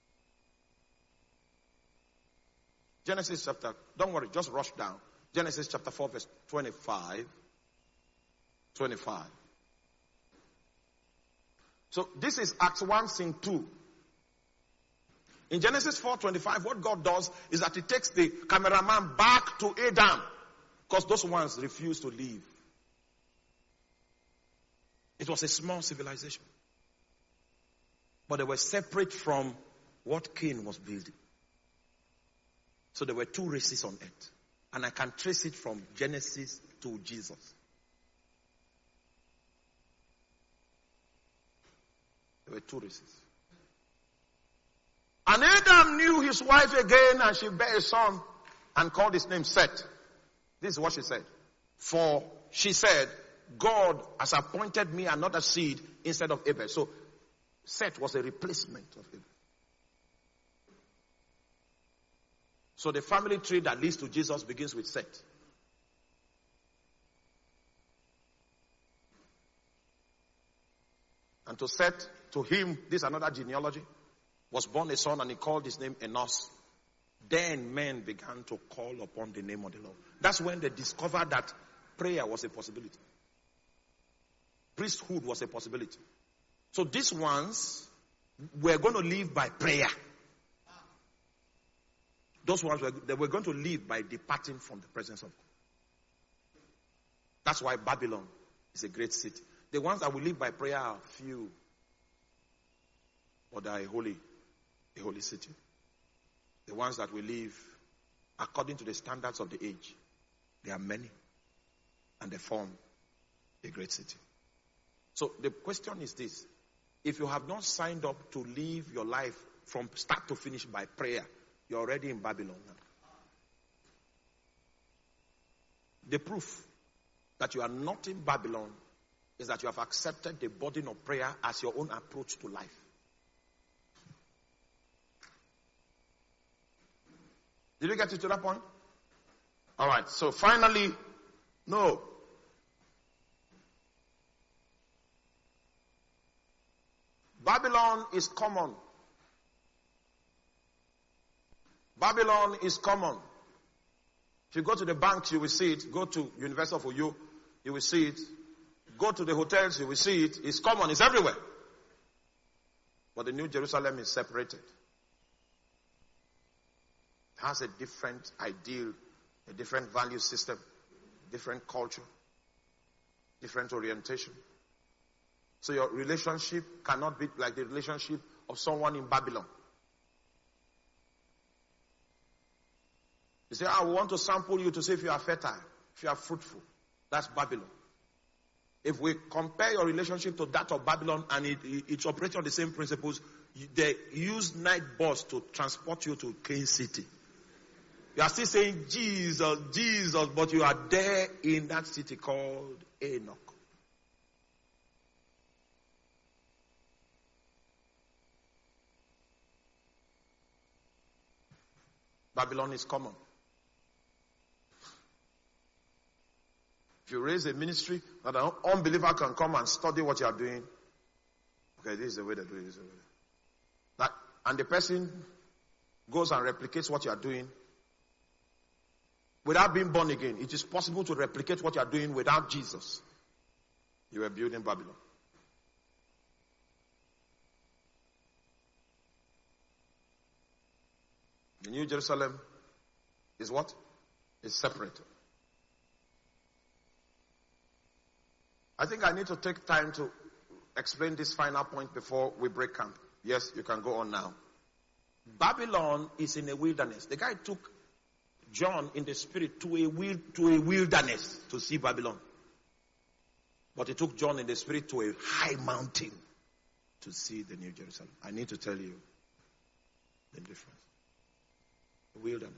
Genesis chapter, don't worry, just rush down. Genesis chapter 4, verse 25. So this is Acts 1, scene 2. In Genesis 4:25, what God does is that He takes the cameraman back to Adam, because those ones refused to leave. It was a small civilization, but they were separate from what Cain was building. So there were two races on earth, and I can trace it from Genesis to Jesus. There were two races. And Adam knew his wife again, and she bare a son and called his name Seth. This is what she said. For she said, God has appointed me another seed instead of Abel. So Seth was a replacement of Abel. So the family tree that leads to Jesus begins with Seth. And to Seth, to him, this is another genealogy, was born a son and he called his name Enos. Then men began to call upon the name of the Lord. That's when they discovered that prayer was a possibility. Priesthood was a possibility. So these ones were going to live by prayer. Those ones they were going to live by departing from the presence of God. That's why Babylon is a great city. The ones that will live by prayer are few. But they are a holy city. The ones that will live according to the standards of the age, they are many. And they form a great city. So the question is this. If you have not signed up to live your life from start to finish by prayer, you're already in Babylon now. The proof that you are not in Babylon is that you have accepted the burden of prayer as your own approach to life. Did you get it to that point? All right. So finally, no. Babylon is common. Babylon is common. If you go to the banks, you will see it. Go to University of Uyo, you will see it. Go to the hotels, you will see it. It's common. It's everywhere. But the New Jerusalem is separated. It has a different ideal, a different value system, different culture, different orientation. So your relationship cannot be like the relationship of someone in Babylon. You say, I want to sample you to see if you are fertile, if you are fruitful. That's Babylon. If we compare your relationship to that of Babylon and it's operating on the same principles, they use night bus to transport you to Cane City. You are still saying Jesus, Jesus, but you are there in that city called Enoch. Babylon is common. If you raise a ministry that an unbeliever can come and study what you are doing, okay, this is the way they do it. And the person goes and replicates what you are doing without being born again. It is possible to replicate what you are doing without Jesus. You are building Babylon. The New Jerusalem is what? Is separate. I think I need to take time to explain this final point before we break camp. Yes, you can go on now. Babylon is in a wilderness. The guy took John in the spirit to a wilderness to see Babylon. But he took John in the spirit to a high mountain to see the New Jerusalem. I need to tell you the difference. The wilderness.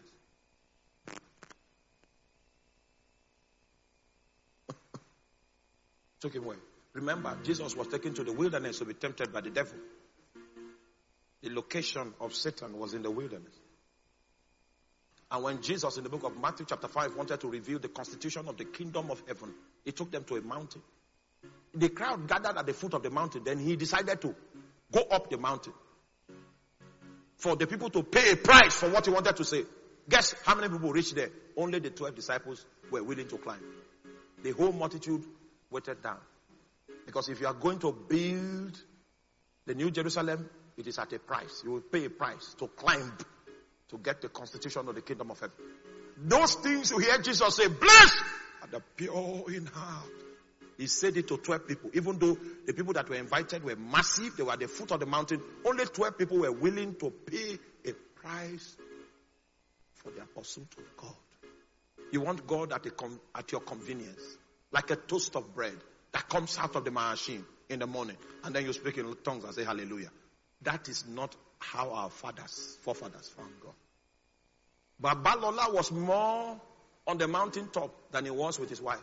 Took him away. Remember, Jesus was taken to the wilderness to be tempted by the devil. The location of Satan was in the wilderness. And when Jesus in the book of Matthew chapter 5 wanted to reveal the constitution of the kingdom of heaven, he took them to a mountain. The crowd gathered at the foot of the mountain. Then he decided to go up the mountain for the people to pay a price for what he wanted to say. Guess how many people reached there? Only the 12 disciples were willing to climb. The whole multitude waited down. Because if you are going to build the New Jerusalem, it is at a price. You will pay a price to climb to get the constitution of the kingdom of heaven. Those things you hear Jesus say, blessed are the pure in heart. He said it to 12 people. Even though the people that were invited were massive, they were at the foot of the mountain, only 12 people were willing to pay a price for their pursuit of God. You want God at your convenience. Like a toast of bread that comes out of the machine in the morning. And then you speak in tongues and say hallelujah. That is not how our forefathers found God. But Balola was more on the mountaintop than he was with his wife.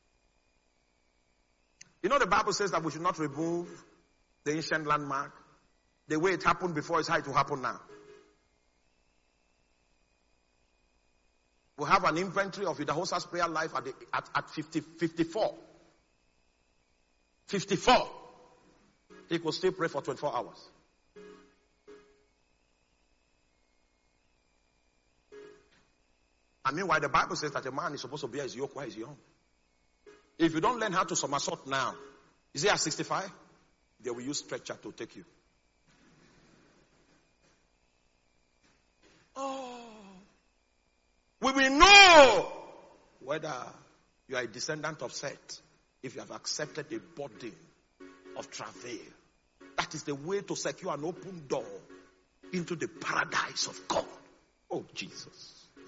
You know the Bible says that we should not remove the ancient landmark. The way it happened before is how it will happen now. We have an inventory of Idahosa's prayer life at 54. 54. He could still pray for 24 hours. And meanwhile, the Bible says that a man is supposed to bear his yoke while he's young. If you don't learn how to somersault now, is it at 65? They will use stretcher to take you. Oh. We will know whether you are a descendant of Seth if you have accepted the burden of travail. That is the way to secure an open door into the paradise of God. Oh, Jesus.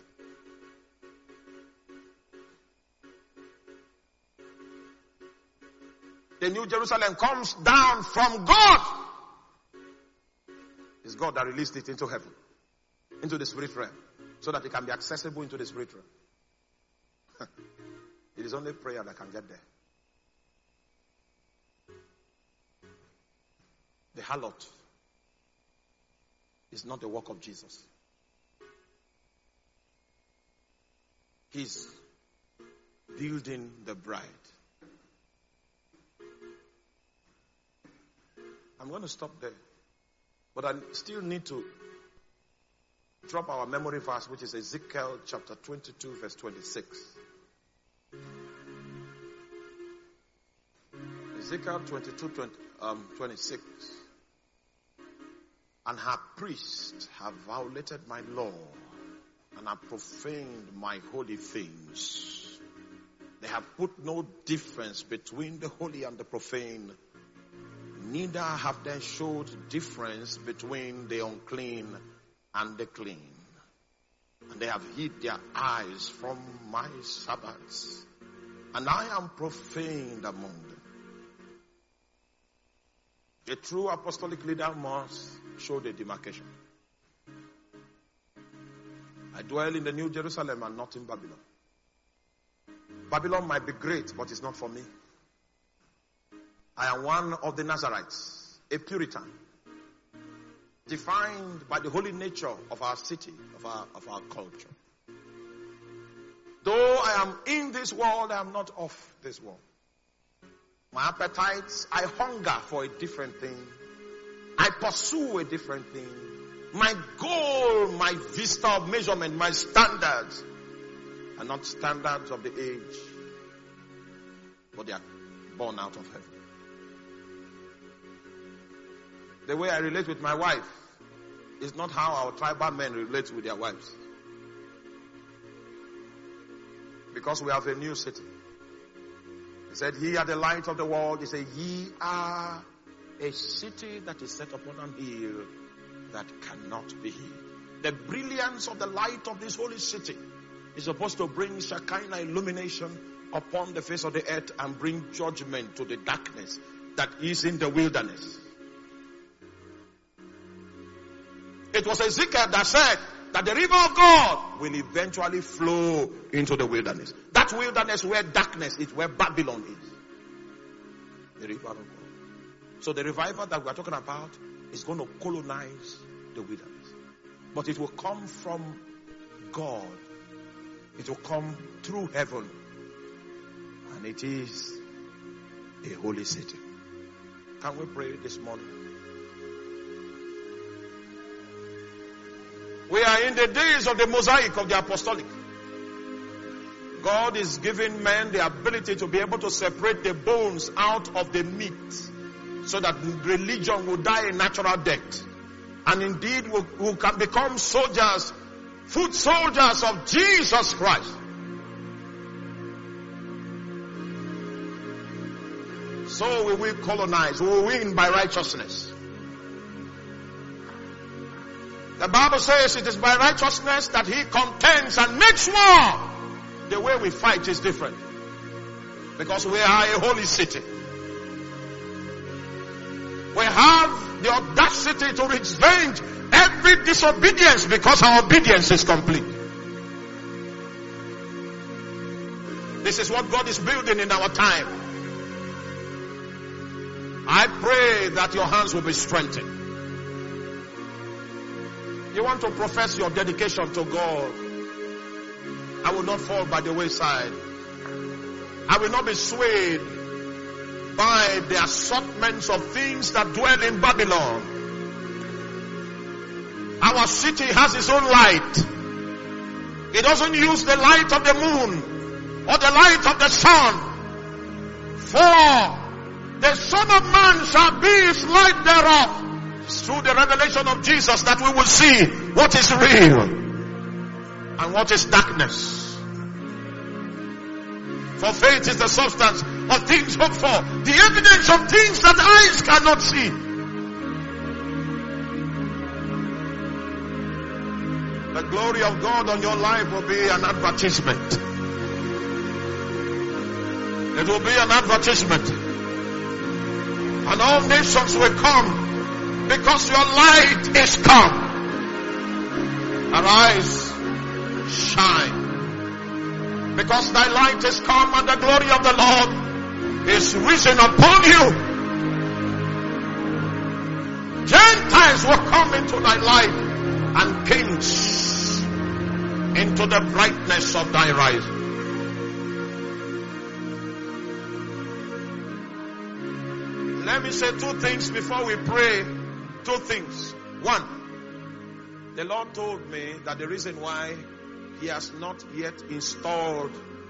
The New Jerusalem comes down from God. It's God that released it into heaven, into the spirit realm, so that it can be accessible into the spirit realm. It is only prayer that can get there. The harlot is not the work of Jesus. He's building the bride. I'm going to stop there. But I still need to drop our memory verse, which is Ezekiel chapter 22, verse 26. Ezekiel 22, 26. And her priests have violated my law and have profaned my holy things. They have put no difference between the holy and the profane. Neither have they showed difference between the unclean and the clean. And they have hid their eyes from my Sabbaths. And I am profaned among them. A true apostolic leader must show the demarcation. I dwell in the New Jerusalem and not in Babylon. Babylon might be great, but it's not for me. I am one of the Nazarites, a Puritan, defined by the holy nature of our city, of our culture. Though I am in this world, I am not of this world. My appetites, I hunger for a different thing. I pursue a different thing. My goal, my vista of measurement, my standards are not standards of the age, but they are born out of heaven. The way I relate with my wife is not how our tribal men relate with their wives. Because we have a new city. He said, ye are the light of the world. He said, ye are a city that is set upon an hill that cannot be hid. The brilliance of the light of this holy city is supposed to bring Shekinah illumination upon the face of the earth and bring judgment to the darkness that is in the wilderness. It was Ezekiel that said that the river of God will eventually flow into the wilderness. That wilderness where darkness is, where Babylon is. The river of God. So the revival that we are talking about is going to colonize the wilderness. But it will come from God. It will come through heaven. And it is a holy city. Can we pray this morning? We are in the days of the mosaic of the apostolic. God is giving men the ability to be able to separate the bones out of the meat so that religion will die a natural death. And indeed we can become soldiers, foot soldiers of Jesus Christ. So we will colonize, we will win by righteousness. The Bible says it is by righteousness that he contends and makes war. The way we fight is different. Because we are a holy city. We have the audacity to revenge every disobedience because our obedience is complete. This is what God is building in our time. I pray that your hands will be strengthened. You want to profess your dedication to God. I will not fall by the wayside. I will not be swayed by the assortments of things that dwell in Babylon. Our city has its own light. It doesn't use the light of the moon or the light of the sun. For the Son of Man shall be his light thereof. It's through the revelation of Jesus that we will see what is real and what is darkness. For faith is the substance of things hoped for, the evidence of things that eyes cannot see. The glory of God on your life will be an advertisement. It will be an advertisement. And all nations will come because your light is come. Arise, shine. Because thy light is come and the glory of the Lord is risen upon you. Gentiles will come into thy light and kings into the brightness of thy rising. Let me say two things before we pray. Two things. One, the Lord told me that the reason why He has not yet installed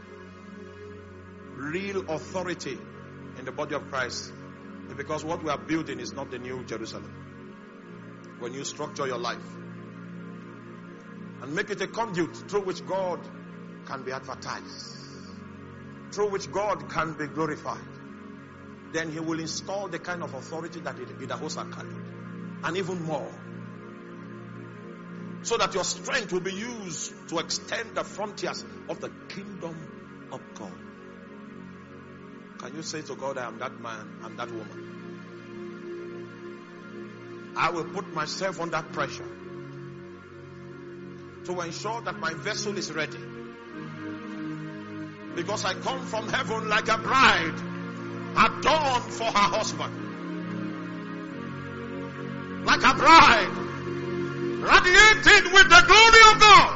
real authority in the body of Christ is because what we are building is not the new Jerusalem. When you structure your life and make it a conduit through which God can be advertised, through which God can be glorified, then He will install the kind of authority that Idahosa carried, and even more, so that your strength will be used to extend the frontiers of the kingdom of God. Can you say to God, I am that man, I am that woman? I will put myself under pressure to ensure that my vessel is ready. Because I come from heaven like a bride adorned for her husband. Like a bride radiated with the glory of God.